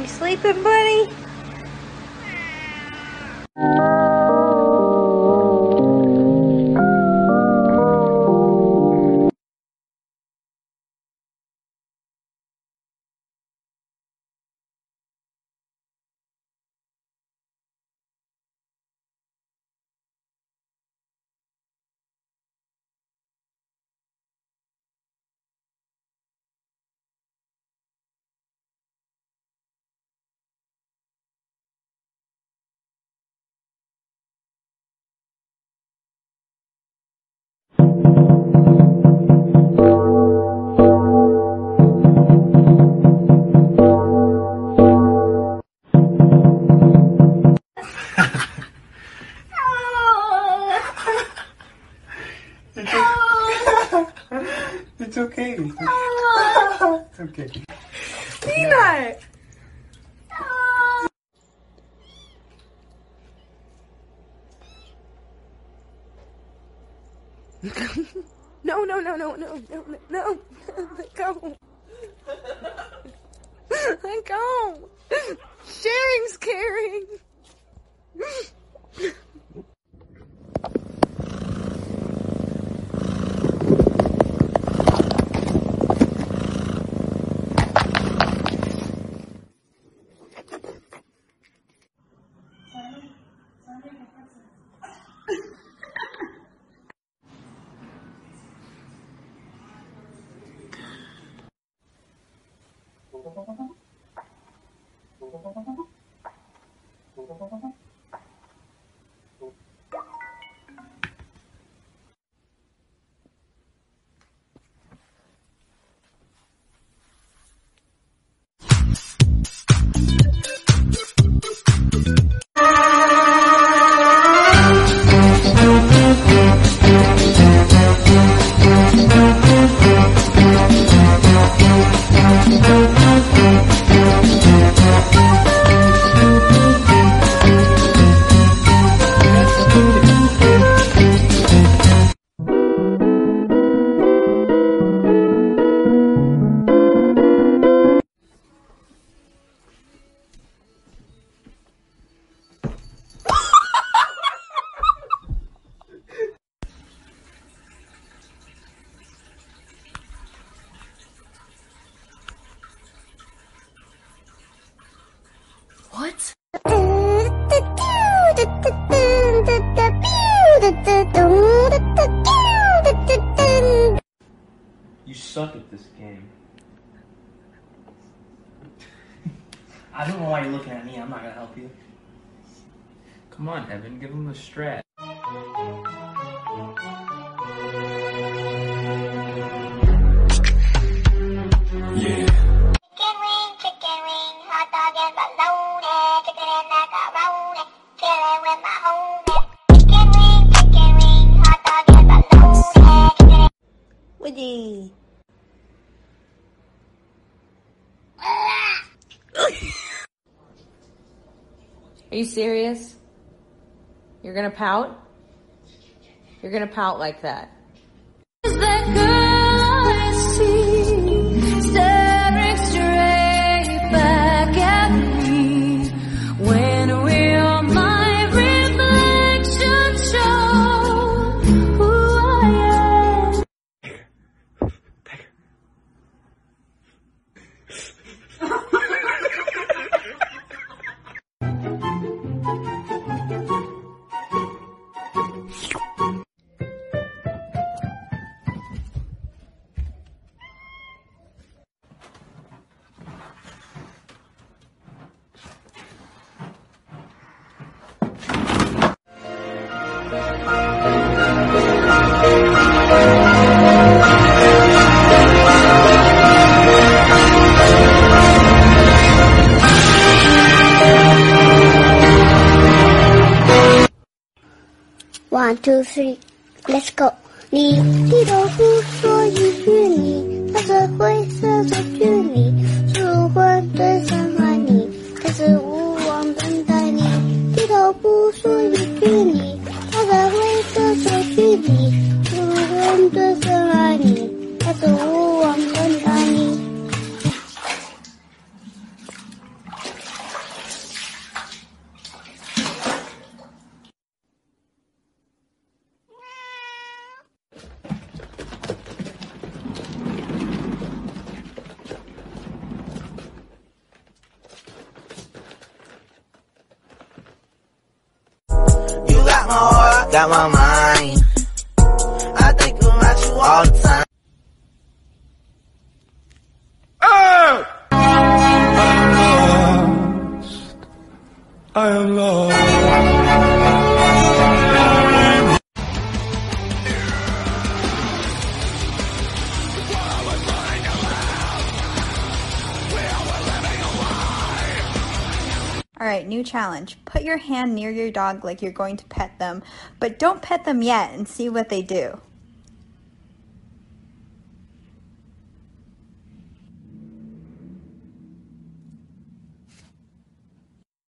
You sleeping, buddy? It's okay. It's okay. Peanut! No, no, no, no, no, no, no. Let go. Let go. Sharing's caring. What? You suck at this game. I don't know why you're looking at me. I'm not gonna help you. Come on, Evan, give him a strat. Yeah. Chicken wing, hot dog and bologna, chicken and macaroni, chillin' with my homies. Chicken wing, hot dog and bologna, chicken and... Woody. Are you serious? You're gonna pout? You're gonna pout like that. Is that girl I see staring straight back at me when will my reflection show who I am? One, two, three, let's go. 你低头不说一句，你踏着灰色的距离，舒缓对伤害你，开始无望等待你。低头不说一句，你踏着灰色的距离，舒缓对伤害你，开始无望等待你。 got my mind. I think about you all the time. I am lost. All right, new challenge. Put your hand near your dog like you're going to pet them, but don't pet them yet and see what they do.